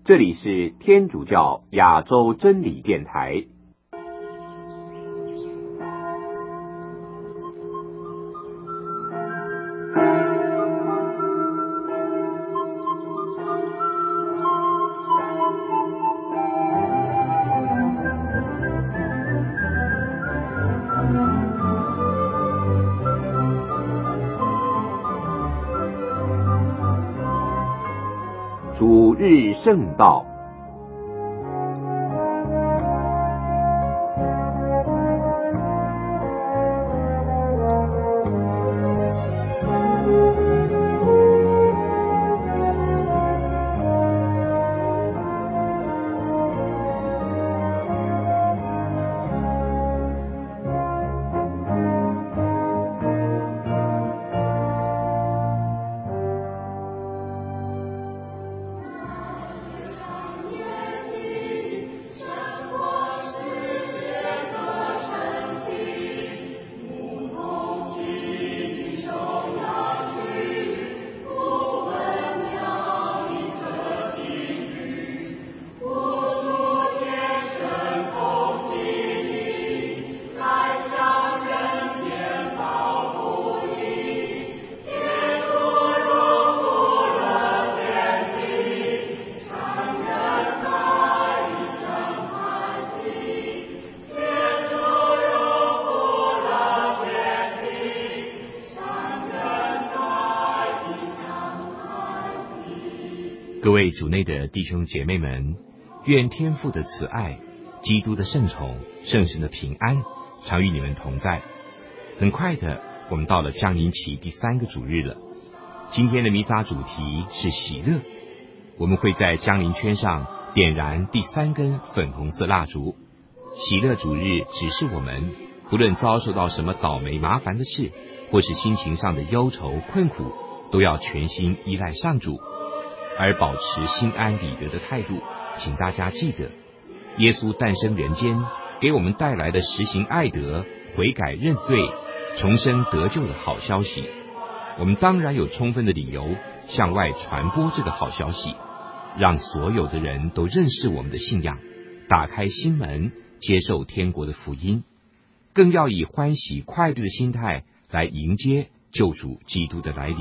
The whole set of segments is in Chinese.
这里是天主教亚洲真理电台。主日圣道， 各位主内的弟兄姐妹们，愿天父的慈爱、基督的圣宠、圣神的平安常与你们同在。很快的，我们到了降临期第3个主日了。今天的弥撒主题是喜乐，我们会在降临圈上点燃第3根粉红色蜡烛。喜乐主日指示我们，不论遭受到什么倒霉麻烦的事，或是心情上的忧愁困苦，都要全心依赖上主，而保持心安理得的态度。请大家记得，耶稣诞生人间，给我们带来的实行爱德、悔改认罪、重生得救的好消息。我们当然有充分的理由向外传播这个好消息，让所有的人都认识我们的信仰，打开心门，接受天国的福音，更要以欢喜快乐的心态来迎接救主基督的来临。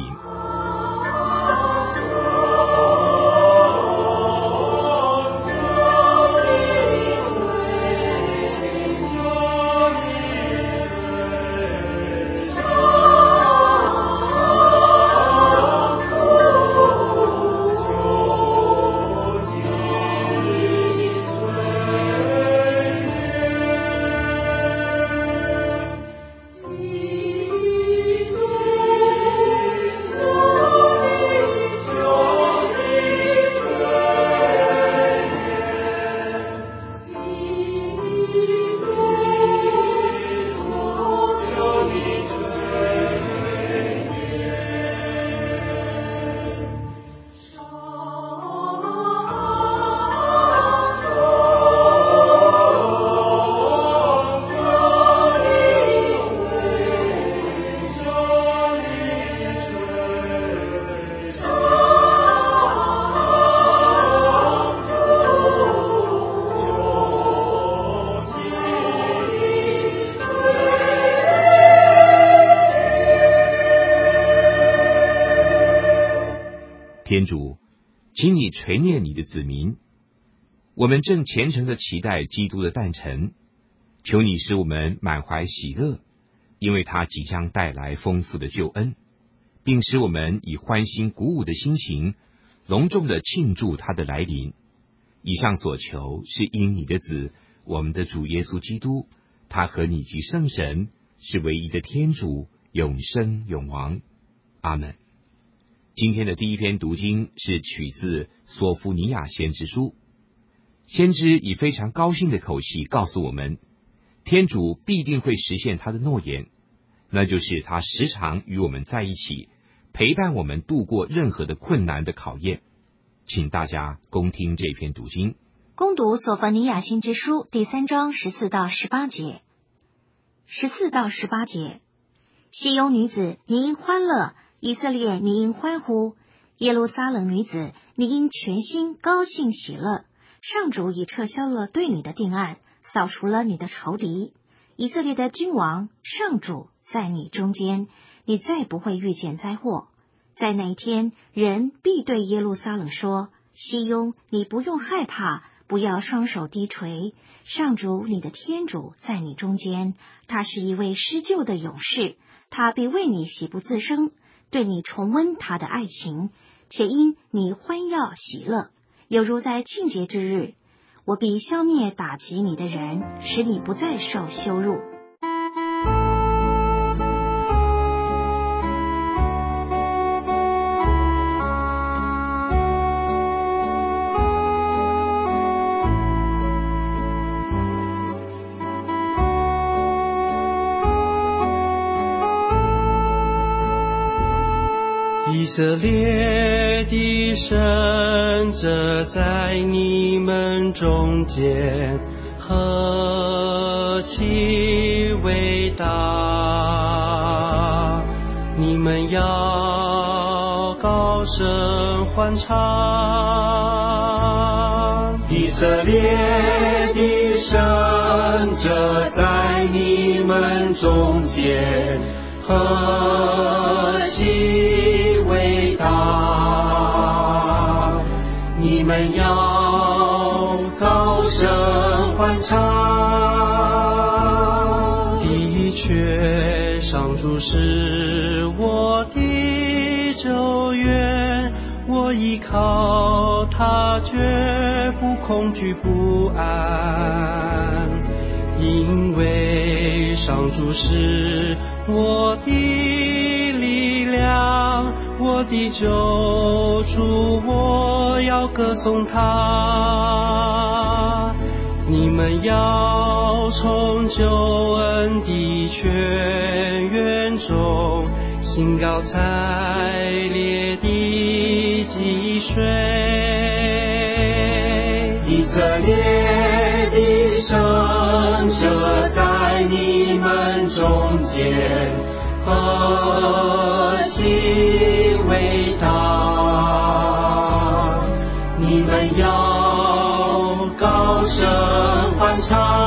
天主，请你垂念你的子民，我们正虔诚地期待基督的诞辰，求你使我们满怀喜乐，因为他即将带来丰富的救恩，并使我们以欢欣鼓舞的心情，隆重地庆祝他的来临。以上所求是因你的子，我们的主耶稣基督，他和你及圣神是唯一的天主，永生永王。阿们。今天的第一篇读经是取自索福尼亚先知书。先知以非常高兴的口气告诉我们，天主必定会实现他的诺言，那就是他时常与我们在一起，陪伴我们度过任何的困难的考验。请大家恭听这篇读经。 恭读索福尼亚先知书第3章14到18节。14到18节，西雍女子，你应欢乐；以色列，你应欢呼； 耶路撒冷女子，你应全心高兴喜乐，上主已撤销了对你的定案，扫除了你的仇敌。以色列的君王上主在你中间，你再不会遇见灾祸。在那一天，人必对耶路撒冷说：西雍，你不用害怕，不要双手低垂，上主你的天主在你中间，他是一位施救的勇士，他必为你喜不自胜，对你重温他的爱情，且因你欢耀喜乐，犹如在庆节之日。我必消灭打击你的人，使你不再受羞辱。 以色列的神者在你们中间何其伟大！你们要高声欢唱。以色列的神者在你们中间何其伟大！你们要高声欢唱。的确，上主是我的救援，我依靠他，绝不恐惧不安，因为上主是我的力量，我的救主，我要歌颂他。你们要从救恩的泉源中，兴高采烈的汲水。以色列的圣者在你们中间何其伟大！你们要高声欢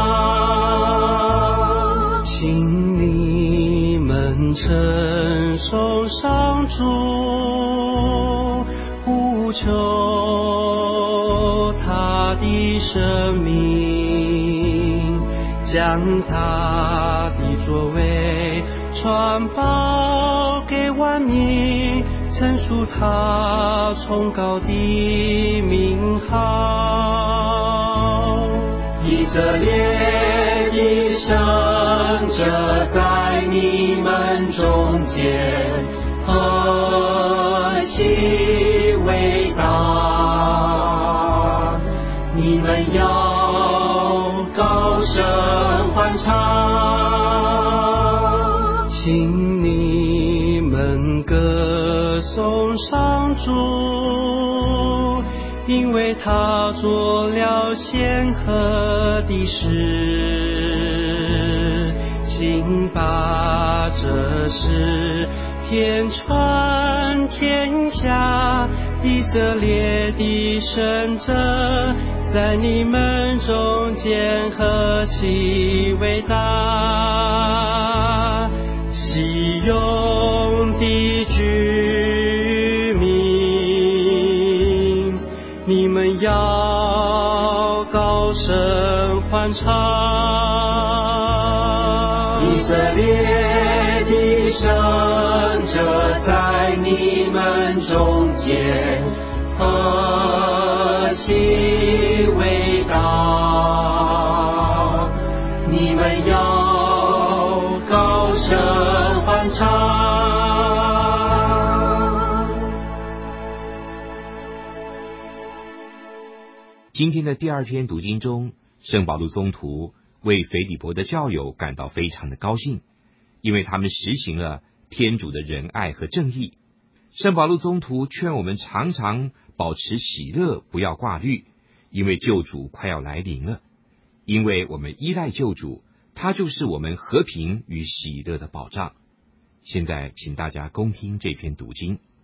唱。请你们称颂上主，呼求他的生命，将他的作为传报给万民，陈述他崇高的名号。以色列的圣者在你们中间何其伟大！你们要高声欢唱。请你们歌颂上主，因为他做了显赫的事，请把这事遍传天下。以色列的圣者在你们中间何其伟大！西雍的居民，你们要高声欢唱。以色列的圣者在你们中间何其伟大！你们要高声欢唱。 今天的第二篇读经中，圣保禄宗徒为腓利伯的教友感到非常的高兴，因为他们实行了天主的仁爱和正义。圣保禄宗徒劝我们常常保持喜乐，不要挂虑，因为救主快要来临了。因为我们依赖救主，他就是我们和平与喜乐的保障。现在请大家恭听这篇读经。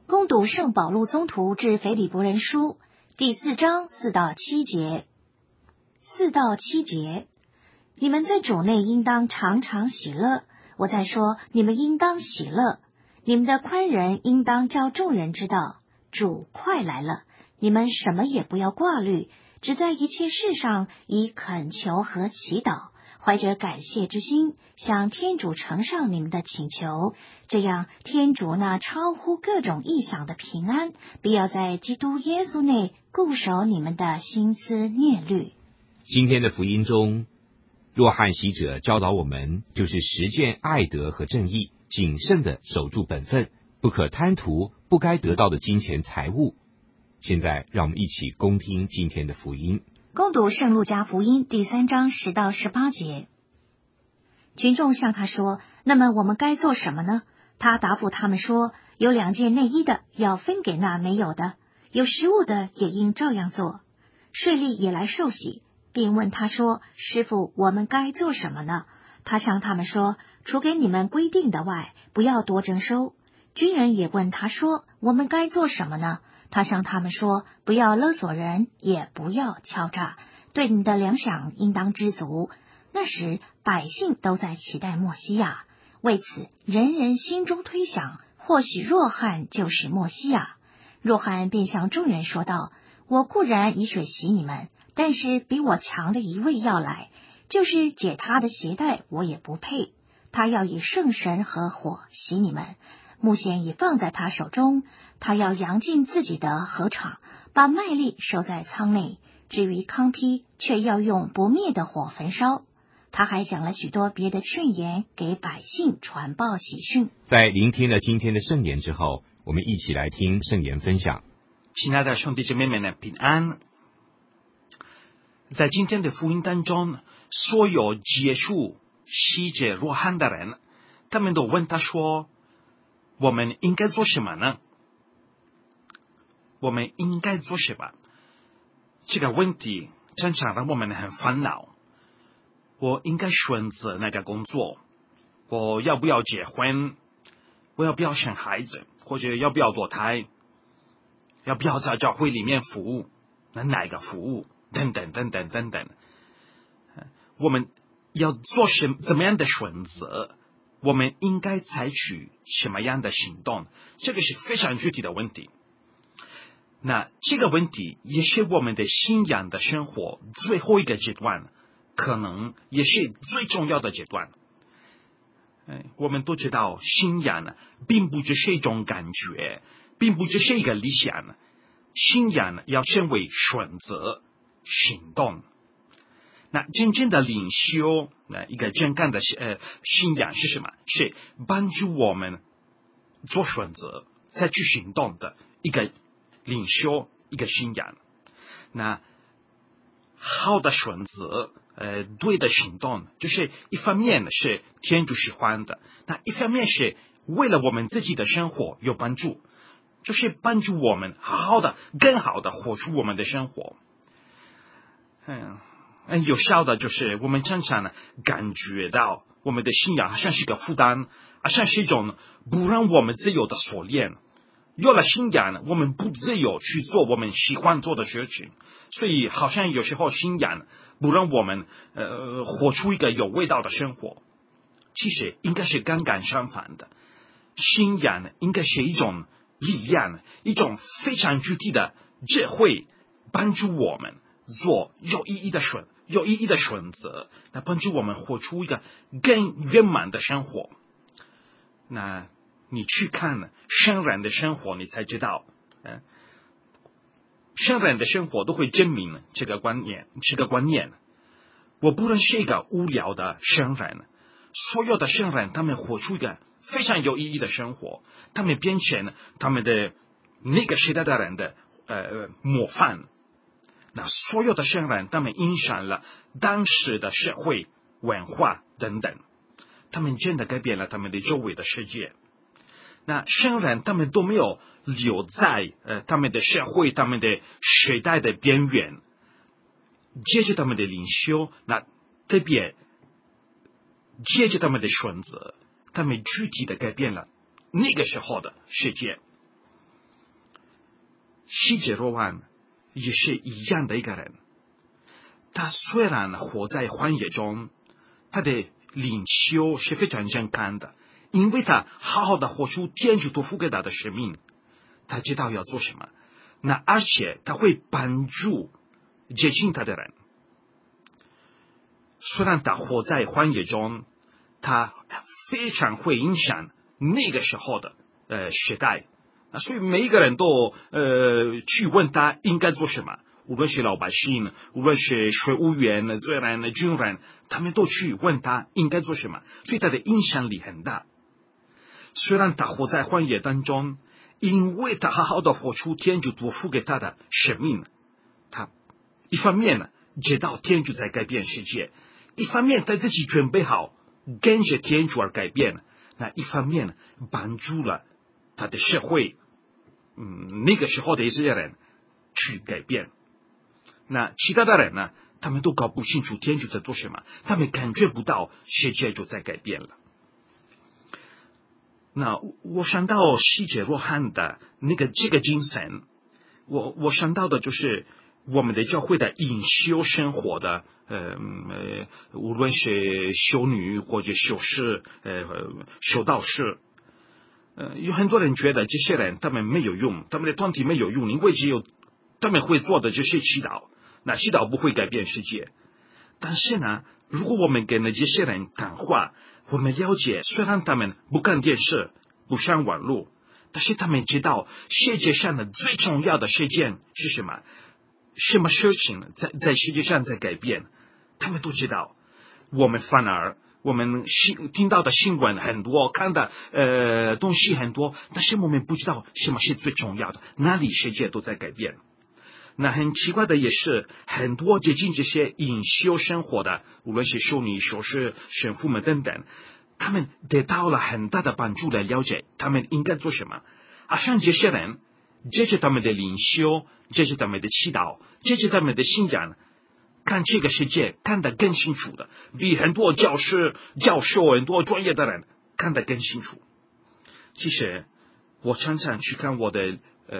攻读圣保禄宗徒致腓利伯人书第4章4到7节。4到7节，你们在主内应当常常喜乐。我在说，你们应当喜乐。你们的宽仁应当叫众人知道，主快来了。你们什么也不要挂虑，只在一切事上以恳求和祈祷，怀着感谢之心，向天主呈上你们的请求，这样天主那超乎各种意想的平安，必要在基督耶稣内固守你们的心思念虑。 今天的福音中，若翰洗者教导我们，就是实践爱德和正义，谨慎地守住本分，不可贪图不该得到的金钱财物。现在让我们一起恭听今天的福音。 攻读圣路加福音第3章10到18节。群众向他说，那么我们该做什么呢？他答复他们说，有2件内衣的要分给那没有的，有食物的也应照样做。税吏也来受洗，并问他说，师傅，我们该做什么呢？他向他们说，除给你们规定的外，不要多征收。军人也问他说，我们该做什么呢？他向他们说，不要勒索人，也不要敲诈，对你的粮饷应当知足。那时百姓都在期待默西亚，为此人人心中推想，或许若翰就是默西亚。若翰便向众人说道，我固然以水洗你们，但是比我强的一位要来，就是解他的鞋带我也不配。他要以圣神和火洗你们，木弦已放在他手中，他要扬进自己的禾场，把麦粒收在仓内，至于糠秕，却要用不灭的火焚烧。他还讲了许多别的劝言，给百姓传报喜讯。 在聆听了今天的圣言之后，我们一起来听圣言分享。 亲爱的兄弟姐妹们的平安。在今天的福音当中，所有接触洗者若翰的人，他们都问他说，我们应该做什么呢？我们应该做什么？这个问题常常让我们很烦恼。我应该选择那个工作？我要不要结婚？我要不要生孩子？或者要不要堕胎？要不要在教会里面服务？哪个服务？等等等等等等。我们要做怎么样的选择？我们应该采取什么样的行动？这个是非常具体的问题。那这个问题也是我们的信仰的生活最后一个阶段，可能也是最重要的阶段。我们都知道，信仰并不只是一种感觉，并不只是一个理想，信仰要成为选择、行动。那真正的领袖，一个真正的信仰是什么？是帮助我们做选择、再去行动的一个领袖，一个信仰。那好的选择，对的行动，就是一方面是天主喜欢的，那一方面是为了我们自己的生活有帮助，就是帮助我们好好的、更好的活出我们的生活。有效的就是我们常常感觉到我们的信仰好像是个负担，好像是一种不让我们自由的锁链。有了信仰，我们不自由去做我们喜欢做的事情，所以好像有时候信仰不让我们活出一个有味道的生活。其实应该是刚刚相反的，信仰应该是一种力量，一种非常具体的智慧，帮助我们做有意义的选择，那帮助我们活出一个更圆满的生活。那你去看圣人的生活，你才知道，圣人的生活都会证明这个观念。我不论是一个无聊的圣人，所有的圣人他们活出一个非常有意义的生活，他们变成他们的那个时代的人的模范。那所有的圣人他们影响了当时的社会文化等等，他们真的改变了他们的周围的世界。那圣人他们都没有留在他们的社会、他们的时代的边缘，接着他们的领袖，那特别接着他们的选择，他们具体的改变了那个时候的世界。 西解若翰也是一样的一个人。他虽然活在荒野中，他的领袖是非常健康的，因为他好好的活出天主托付给他的使命，他知道要做什么，那而且他会帮助接近他的人。虽然他活在荒野中，他非常会影响那个时候的时代，所以每一个人都去问他应该做什么，无论是老百姓，无论是税务员、罪人、军人，他们都去问他应该做什么，所以他的影响力很大。虽然他活在荒野当中，因为他好好的活出天主托付给他的使命，他一方面知道天主在改变世界，一方面他自己准备好跟着天主而改变，那一方面帮助了他的社会，那个时候的以色列人去改变。那其他的人呢，他们都搞不清楚天主在做什么，他们感觉不到世界就在改变了。那我想到西解若翰的这个精神，我想到的就是我们的教会的隐修生活的无论是修女或者修士修道士，有很多人觉得这些人他们没有用，他们的团体没有用，因为只有他们会做的就是祈祷，那祈祷不会改变世界。但是呢，如果我们跟这些人谈话，我们了解虽然他们不看电视不上网络，但是他们知道世界上的最重要的事件是什么，什么事情在世界上在改变，他们都知道。我们反而我们听到的新闻很多，看的东西很多，但是我们不知道什么是最重要的，哪里世界都在改变。那很奇怪的也是，很多接近这些隐修生活的，无论是修女、修士、神父们等等，他们得到了很大的帮助来了解他们应该做什么。像这些人，这是他们的领袖，这是他们的祈祷，这是他们的信仰，看这个世界看得更清楚的，比很多教师、教授、很多专业的人看得更清楚。其实我常常去看我的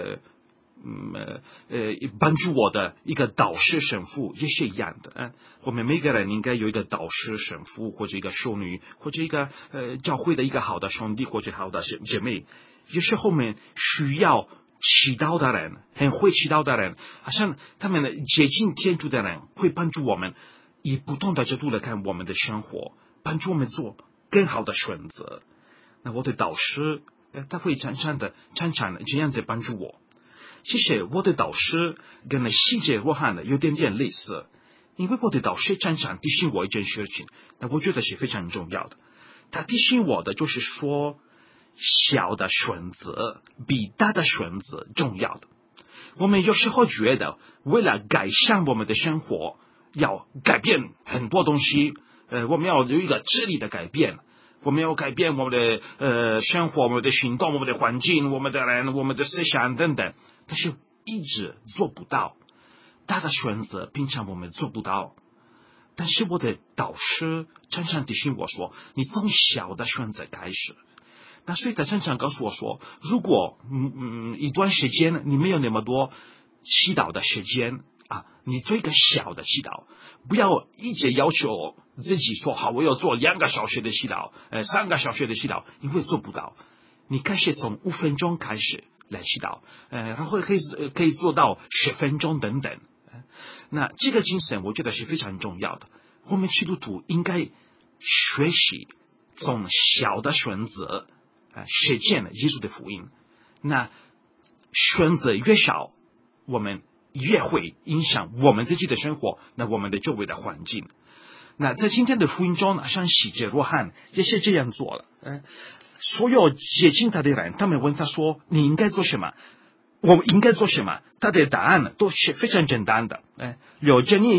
帮助我的一个导师神父也是一样的。我们每个人应该有一个导师神父，或者一个修女，或者一个教会的一个好的兄弟或者好的姐妹。有时候我们需要祈祷的人，很会祈祷的人，好像他们接近天主的人，会帮助我们以不同的角度来看我们的生活，帮助我们做更好的选择。那我的导师他会常常的这样子帮助我。其实我的导师跟西解若翰有点类似，因为我的导师常常提醒我一件事情，那我觉得是非常重要的。他提醒我的就是说，小的选择比大的选择重要的。我们有时候觉得为了改善我们的生活，要改变很多东西，我们要有一个质力的改变，我们要改变我们的生活，我们的行动，我们的环境，我们的人，我们的思想等等，但是一直做不到。大的选择平常我们做不到，但是我的导师常常提醒我说，你从小的选择开始。那所以他常常告诉我说，如果一段时间你没有那么多祈祷的时间你做一个小的祈祷，不要一直要求自己说好我要做2个小时的祈祷，3个小时的祈祷，因为做不到。你开始从5分钟开始来祈祷，然后可以做到10分钟等等。那这个精神我觉得是非常重要的。我们基督徒应该学习从小的选择实践了耶稣的福音。那选择越少，我们越会影响我们自己的生活，那我们的周围的环境。那在今天的福音中，像西解若翰也是这样做了。所有接近他的人，他们问他说你应该做什么，我们应该做什么，他的答案都是非常简单的。有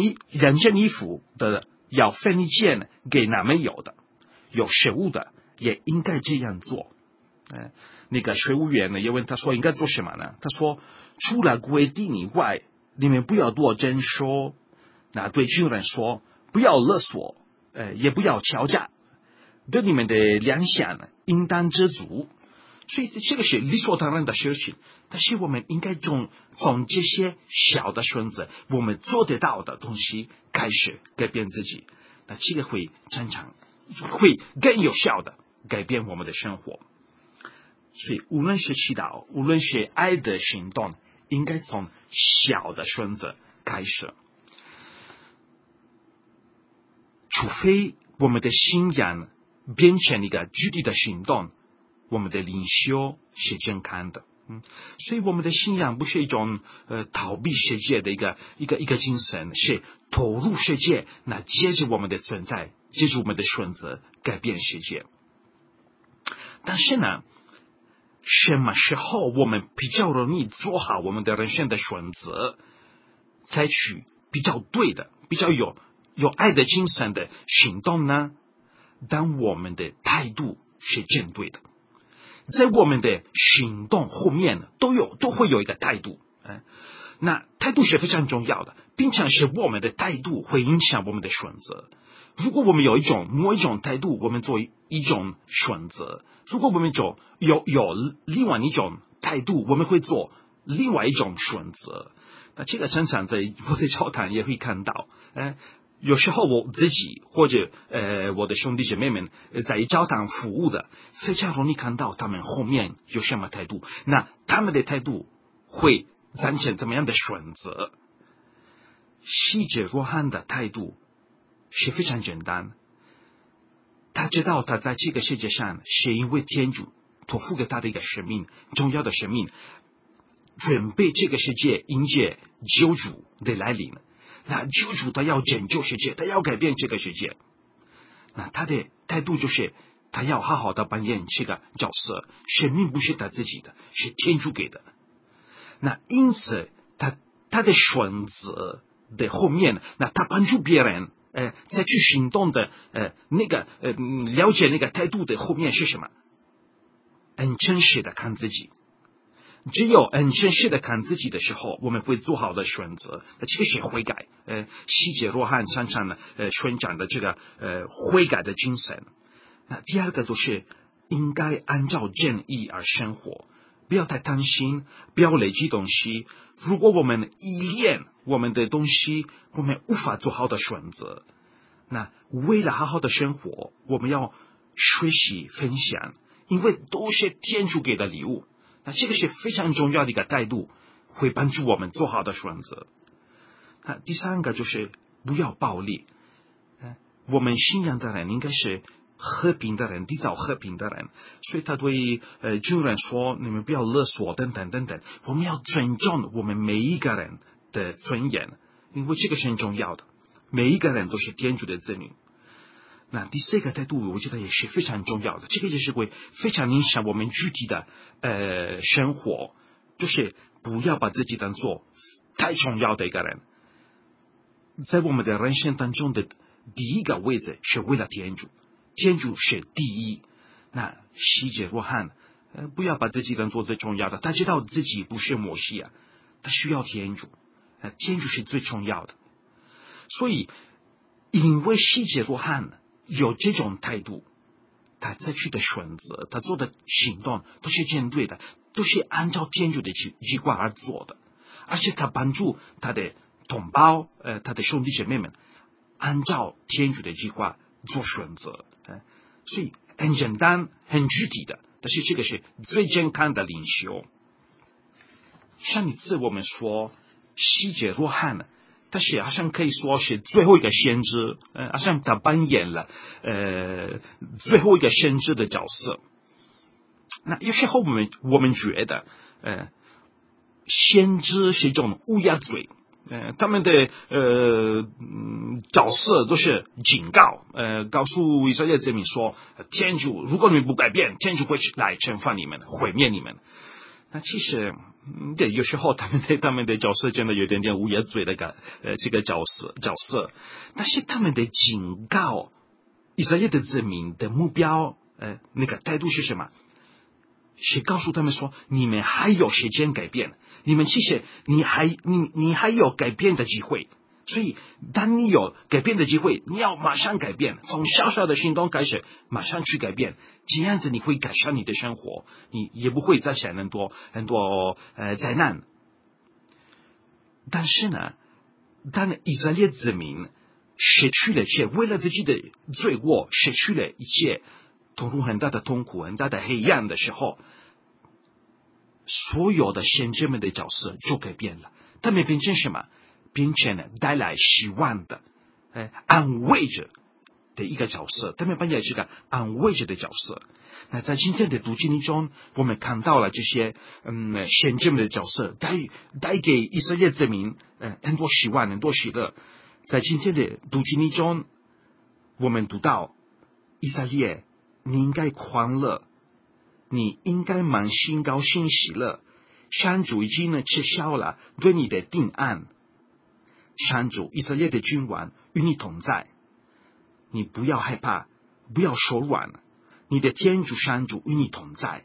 2件衣服的要分1件给那没有的，有食物的也应该这样做。那个税务员呢也问他说应该做什么呢？他说除了规定以外，你们不要多征收。那对军人说，不要勒索，也不要敲诈，对你们的粮饷应当知足。 所以这个是理所当然的事情，但是我们应该从这些小的选择，我们做得到的东西开始改变自己，那这个会更有效的改变我们的生活。所以无论是祈祷，无论是爱的行动，应该从小的选择开始。除非我们的信仰变成一个具体的行动，我们的灵修是健康的。所以我们的信仰不是一种逃避世界的一个精神，是投入世界，那接着我们的存在，接着我们的选择改变世界。但是呢，什么时候我们比较容易做好我们的人生的选择，采取比较对的、比较有爱的精神的行动呢？当我们的态度是正对的，在我们的行动后面都会有一个态度，那态度是非常重要的，并且是我们的态度会影响我们的选择。如果我们有某一种态度，我们做一种选择；如果我们有另外一种态度，我们会做另外一种选择。那这个常常在我的教堂也会看到，有时候我自己或者我的兄弟姐妹们在教堂服务的，非常容易看到他们后面有什么态度，那他们的态度会产生怎么样的选择。希者若翰的态度是非常简单，他知道他在这个世界上是因为天主托付给他的一个使命，重要的使命，准备这个世界迎接救主的来临。那救主他要拯救世界，他要改变这个世界，那他的态度就是他要好好的扮演这个角色，生命不是他自己的，是天主给的。那因此他的选择的后面，那他帮助别人再去行动的了解那个态度的后面是什么？很真实的看自己。只有很真实的看自己的时候，我们会做好的选择，这个是悔改。希者若翰常常宣讲的这个悔改的精神。那第二个就是应该按照正义而生活，不要太贪心，不要累积东西。如果我们依恋我们的东西，我们无法做好的选择。那为了好好的生活，我们要学习分享，因为都是天主给的礼物。那这个是非常重要的一个态度，会帮助我们做好的选择。那第三个就是不要暴力。我们信仰的人应该是和平的人，缔造和平的人，所以他对军人说，你们不要勒索等等等等。我们要尊重我们每一个人的尊严，因为这个是很重要的，每一个人都是天主的子女。那第四个态度我觉得也是非常重要的，这个也是会非常影响我们具体的生活，就是不要把自己当做太重要的一个人，在我们的人生当中的第一个位置是为了天主，天主是第一。那希者若翰不要把自己当做最重要的，他知道自己不是摩西啊，他需要天主，天主是最重要的。所以因为希者若翰有这种态度，他采取的选择，他做的行动都是正对的，都是按照天主的计划而做的，而且他帮助他的同胞他的兄弟姐妹们按照天主的计划做选择。所以很简单很具体的，但是这个是最健康的领袖。上一次我们说希者若翰，但是好像可以说是最后一个先知，好像他扮演了最后一个先知的角色。那有时候我们觉得先知是一种乌鸦嘴，他们的角色都是警告，告诉以色列子民说，天主如果你们不改变，天主会来惩罚你们，毁灭你们。那其实对，有时候他们的角色真的有点点乌鸦嘴的这个角色，但是他们的警告以色列的子民的目标那个态度是什么？是告诉他们说，你们还有时间改变，你们其实你还有改变的机会， 所以当你有改变的机会，你要马上改变，从小小的行动开始，马上去改变，这样子你会改善你的生活，你也不会再想很多灾难。但是呢，当以色列子民失去了一切，为了自己的罪过失去了一切，投入很大的痛苦、很大的黑暗的时候，所有的先知们的角色就改变了。他们变成什么？变成了带来希望的、安慰者的一个角色。他们扮演是个安慰者的角色。那在今天的读经中，我们看到了这些先知们的角色，带给以色列子民很多希望、很多喜乐。在今天的读经中，我们读到以色列，你应该欢乐，你应该满心高兴喜乐。上主已经撤销了对你的定案。上主以色列的君王与你同在，你不要害怕，不要手软，你的天主上主与你同在。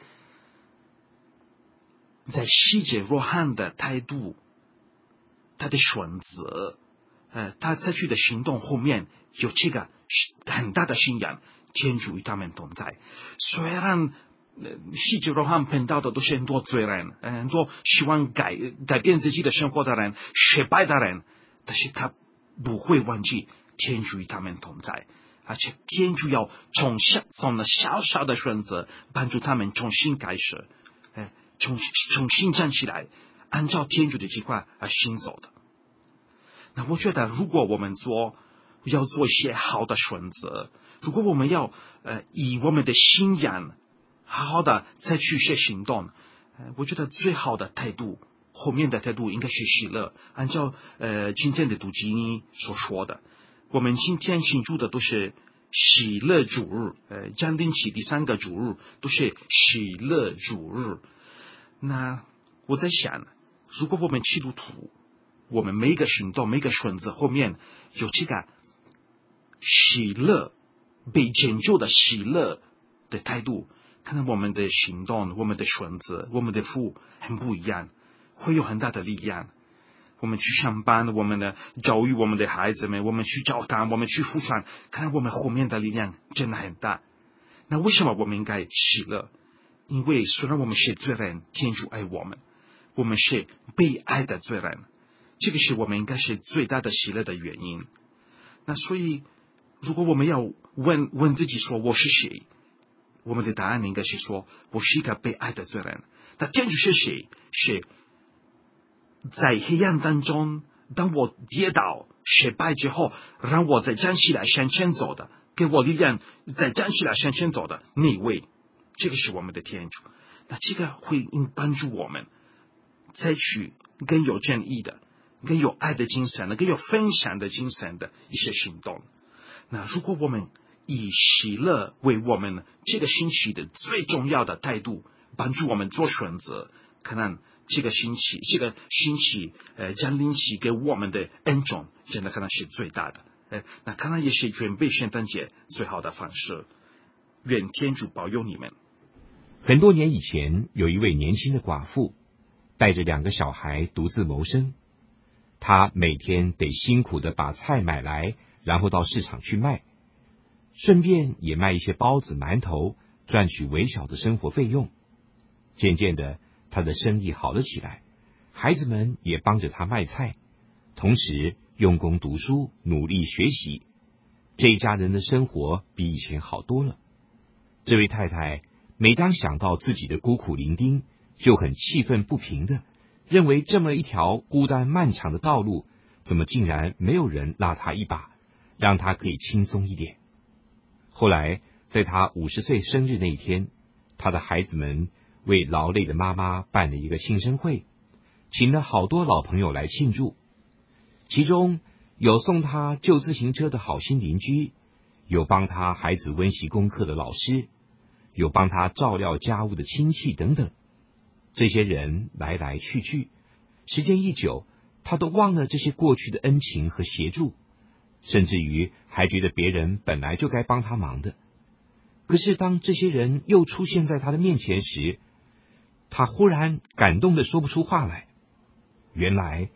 在希者若翰的态度，他的选择，他采取的行动后面有这个很大的信仰，天主与他们同在。虽然希者若翰碰到的都是很多罪人，很多希望改变自己的生活的人，失败的人，但是他不会忘记天主与他们同在，而且天主要从那小小的选择帮助他们重新开始，重新站起来，按照天主的计划而行走的。那我觉得，如果我们要做一些好的选择，如果我们要以我们的信仰好好的采取一些行动，我觉得最好的态度，后面的态度应该是喜乐。按照今天的读经所说的，我们今天庆祝的都是喜乐主日，降临期第3个主日都是喜乐主日。那我在想，如果我们基督徒，我们每一个行动、每一个选择后面有这个喜乐、被拯救的喜乐的态度，可能我们的行动、我们的选择、我们的服务很不一样，会有很大的力量。我们去上班，我们的教育我们的孩子们，我们去教堂，我们去服传，看我们后面的力量真的很大。那为什么我们应该喜乐？因为虽然我们是罪人，天主爱我们，我们是被爱的罪人，这个是我们应该是最大的喜乐的原因。那所以，如果我们要问自己说我是谁，我们的答案应该是说我是一个被爱的罪人。那天主是谁？是在黑暗当中，当我跌倒失败之后，让我再站起来向前走的，给我力量再站起来向前走的那位，这个是我们的天主。那这个会帮助我们采取更有正义的、更有爱的精神的、更有分享的精神的一些行动。那如果我们以喜乐为我们这个星期的最重要的态度，帮助我们做选择，可能这个星期降临期给我们的恩宠，真的可能是最大的。那可能也是准备圣诞节最好的方式。愿天主保佑你们。 很多年以前，有一位年轻的寡妇，带着2个小孩独自谋生。她每天得辛苦的把菜买来，然后到市场去卖，顺便也卖一些包子、馒头，赚取微小的生活费用。渐渐的，她的生意好了起来，孩子们也帮着她卖菜，同时用功读书，努力学习。这一家人的生活比以前好多了。这位太太每当想到自己的孤苦伶仃，就很气愤不平的认为，这么一条孤单漫长的道路，怎么竟然没有人拉她一把，让她可以轻松一点。后来在她50岁生日那一天，她的孩子们为劳累的妈妈办了一个庆生会，请了好多老朋友来庆祝，其中有送她旧自行车的好心邻居，有帮她孩子温习功课的老师，有帮她照料家务的亲戚等等。这些人来来去去，时间一久，她都忘了这些过去的恩情和协助，甚至于还觉得别人本来就该帮她忙的。可是当这些人又出现在她的面前时，她忽然感动的说不出话来。原来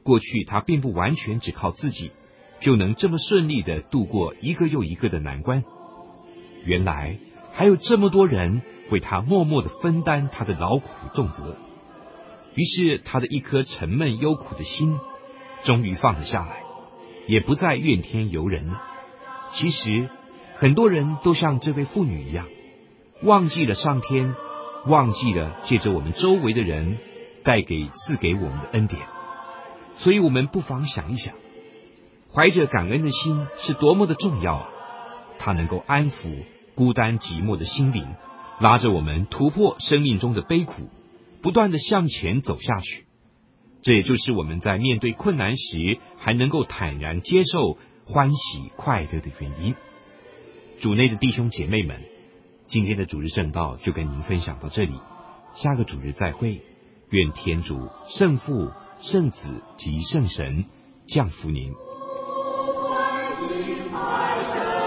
过去他并不完全只靠自己就能这么顺利的度过一个又一个的难关，原来还有这么多人为他默默的分担他的劳苦重责。于是他的一颗沉闷忧苦的心终于放了下来，也不再怨天尤人了。其实很多人都像这位妇女一样，忘记了上天，忘记了借着我们周围的人赐给我们的恩典。所以我们不妨想一想，怀着感恩的心是多么的重要啊！它能够安抚孤单寂寞的心灵，拉着我们突破生命中的悲苦，不断的向前走下去。这也就是我们在面对困难时还能够坦然接受、欢喜快乐的原因。主内的弟兄姐妹们，今天的主日圣道就跟您分享到这里，下个主日再会。愿天主圣父、圣子及圣神降福您。